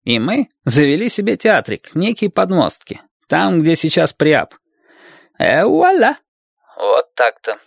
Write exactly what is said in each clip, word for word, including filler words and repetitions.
И мы завели себе театрик, некие подмостки, там, где сейчас Приап. Э, вуаля! Вот так-то.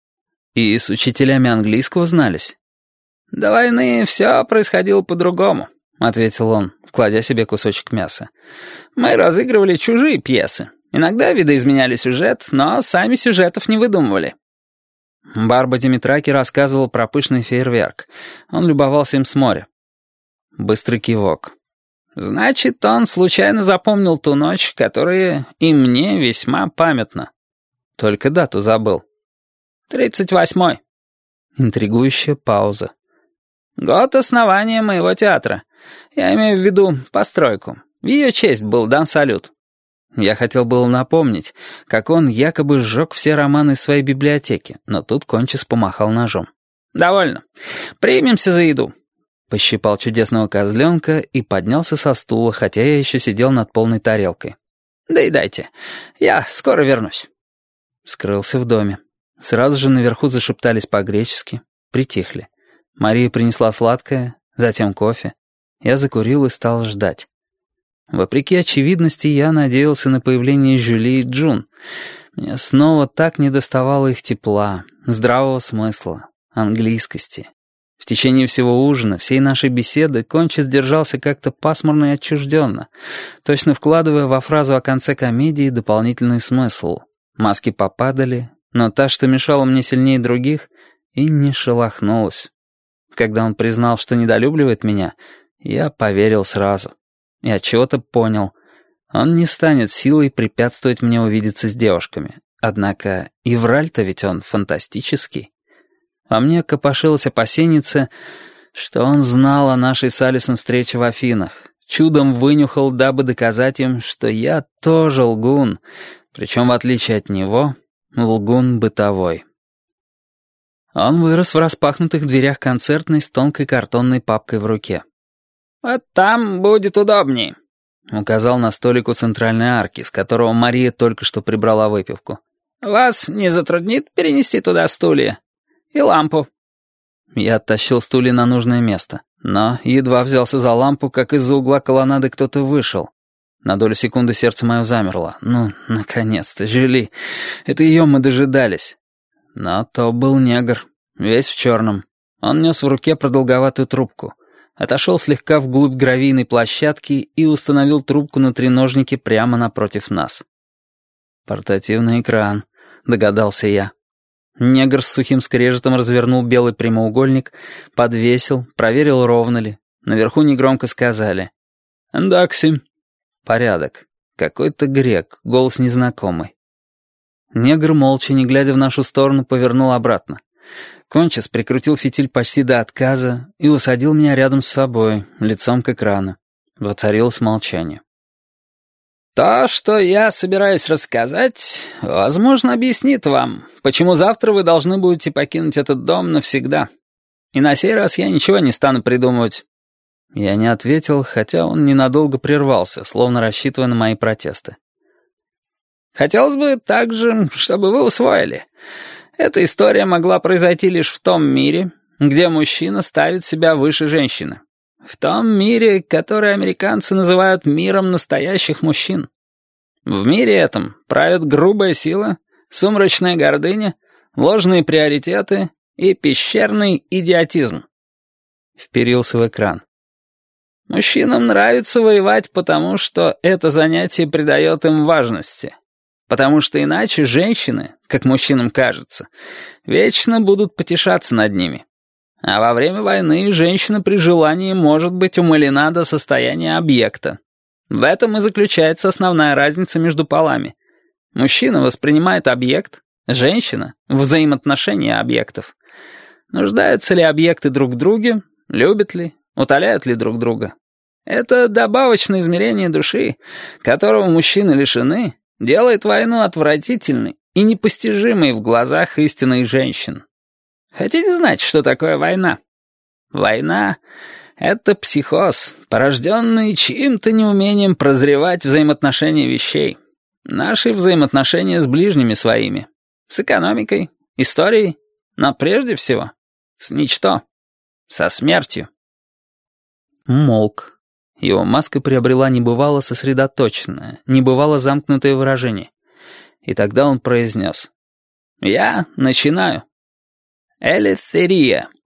И с учителями английского знались? До войны все происходило по-другому, ответил он, кладя себе кусочек мяса. Мы разыгрывали чужие пьесы. Иногда видоизменяли сюжет, но сами сюжетов не выдумывали. Барба Димитраки рассказывал про пышный фейерверк. Он любовался им с моря. Быстрый кивок. Значит, он случайно запомнил ту ночь, которая и мне весьма памятна. Только дату забыл. Тридцать восьмой. Интригующая пауза. Год основания моего театра. Я имею в виду постройку. В ее честь был дан салют. Я хотел было напомнить, как он якобы сжег все романы из своей библиотеки, но тут Кончис помахал ножом. «Довольно. Примемся за еду». Пощипал чудесного козленка и поднялся со стула, хотя я еще сидел над полной тарелкой. «Доедайте. Я скоро вернусь». Скрылся в доме. Сразу же наверху зашептались по-гречески, притихли. Мария принесла сладкое, затем кофе. Я закурил и стал ждать. Вопреки очевидности, я надеялся на появление Жюли и Джун. Мне снова так недоставало их тепла, здравого смысла, английскости. В течение всего ужина, всей нашей беседы, Кончис держался как-то пасмурно и отчужденно, точно вкладывая во фразу о конце комедии дополнительный смысл. Маски попадали, но та, что мешала мне сильнее других, и не шелохнулась. Когда он признал, что недолюбливает меня, я поверил сразу. И отчего-то понял, он не станет силой препятствовать мне увидеться с девушками. Однако и враль-то ведь он фантастический. Во мне копошилась опасенница, что он знал о нашей с Алисом встрече в Афинах, чудом вынюхал, дабы доказать им, что я тоже лгун, причем, в отличие от него, лгун бытовой. Он вырос в распахнутых дверях концертной с тонкой картонной папкой в руке. «Вот там будет удобней», — указал на столик у центральной арки, с которого Мария только что прибрала выпивку. «Вас не затруднит перенести туда стулья? И лампу». Я оттащил стулья на нужное место, но едва взялся за лампу, как из-за угла колоннады кто-то вышел. На долю секунды сердце мое замерло. Ну, наконец-то, Жюли. Это ее мы дожидались. Но то был негр, весь в черном. Он нес в руке продолговатую трубку. Отошел слегка вглубь гравийной площадки и установил трубку на треножнике прямо напротив нас. «Портативный экран», — догадался я. Негр с сухим скрежетом развернул белый прямоугольник, подвесил, проверил, ровно ли. Наверху негромко сказали «Эндакси». Порядок. Какой-то грек, голос незнакомый. Негр, молча, не глядя в нашу сторону, повернул обратно. Кончис прикрутил фитиль почти до отказа и усадил меня рядом с собой, лицом к экрану. Воцарилось молчание. «То, что я собираюсь рассказать, возможно, объяснит вам, почему завтра вы должны будете покинуть этот дом навсегда. И на сей раз я ничего не стану придумывать». Я не ответил, хотя он ненадолго прервался, словно рассчитывая на мои протесты. «Хотелось бы также, чтобы вы усвоили. Эта история могла произойти лишь в том мире, где мужчина ставит себя выше женщины. В том мире, который американцы называют миром настоящих мужчин. В мире этом правят грубая сила, сумрачная гордыня, ложные приоритеты и пещерный идиотизм». Вперился в экран. Мужчинам нравится воевать, потому что это занятие придает им важности. Потому что иначе женщины, как мужчинам кажется, вечно будут потешаться над ними. А во время войны женщина при желании может быть умалена до состояния объекта. В этом и заключается основная разница между полами. Мужчина воспринимает объект, женщина — взаимоотношения объектов. Нуждаются ли объекты друг в друге, любят ли, утоляют ли друг друга? Это добавочное измерение души, которого мужчины лишены, делает войну отвратительной и непостижимой в глазах истинных женщин. Хотите знать, что такое война? Война — это психоз, порожденный чьим-то неумением прозревать взаимоотношения вещей. Наши взаимоотношения с ближними своими, с экономикой, историей, но прежде всего с ничто, со смертью. Молк. Его маска приобрела небывало сосредоточенное, небывало замкнутое выражение. И тогда он произнес: «Я начинаю. Элефтерия».